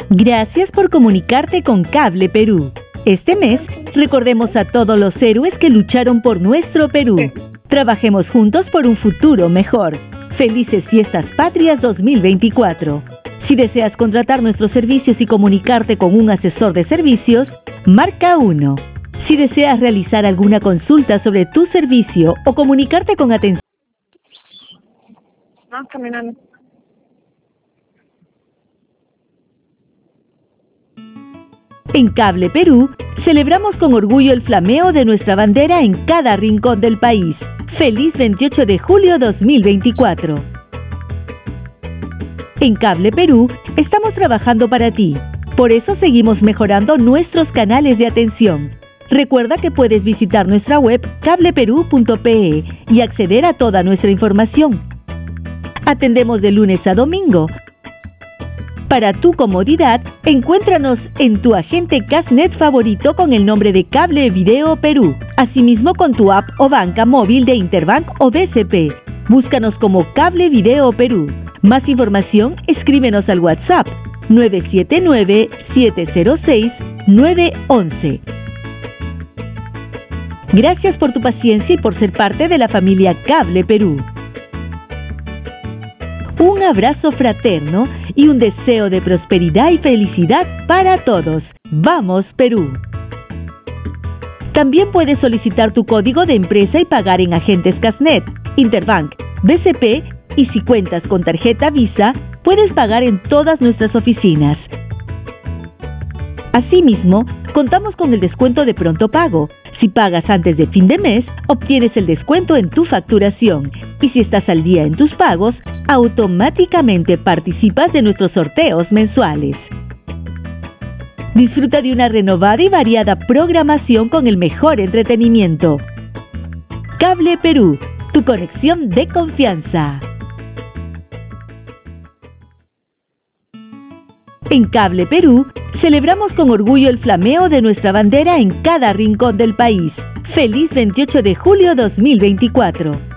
Gracias por comunicarte con Cable Perú. Este mes, recordemos a todos los héroes que lucharon por nuestro Perú. Trabajemos juntos por un futuro mejor. Felices Fiestas Patrias 2024. Si deseas contratar nuestros servicios y comunicarte con un asesor de servicios, marca 1. Si deseas realizar alguna consulta sobre tu servicio o comunicarte con atención. Caminando. En Cable Perú, celebramos con orgullo el flameo de nuestra bandera en cada rincón del país. ¡Feliz 28 de julio 2024! En Cable Perú, estamos trabajando para ti. Por eso seguimos mejorando nuestros canales de atención. Recuerda que puedes visitar nuestra web cableperú.pe y acceder a toda nuestra información. Atendemos de lunes a domingo. Para tu comodidad, encuéntranos en tu agente Cashnet favorito con el nombre de Cable Video Perú. Asimismo con tu app o banca móvil de Interbank o BCP. Búscanos como Cable Video Perú. Más información, escríbenos al WhatsApp 979-706-911. Gracias por tu paciencia y por ser parte de la familia Cable Perú. Un abrazo fraterno y un deseo de prosperidad y felicidad para todos. ¡Vamos, Perú! También puedes solicitar tu código de empresa y pagar en agentes Cashnet, Interbank, BCP y si cuentas con tarjeta Visa, puedes pagar en todas nuestras oficinas. Asimismo, contamos con el descuento de pronto pago. Si pagas antes de fin de mes, obtienes el descuento en tu facturación. Y si estás al día en tus pagos, automáticamente participas de nuestros sorteos mensuales. Disfruta de una renovada y variada programación con el mejor entretenimiento. Cable Perú, tu conexión de confianza. En Cable Perú, celebramos con orgullo el flameo de nuestra bandera en cada rincón del país. ¡Feliz 28 de julio 2024!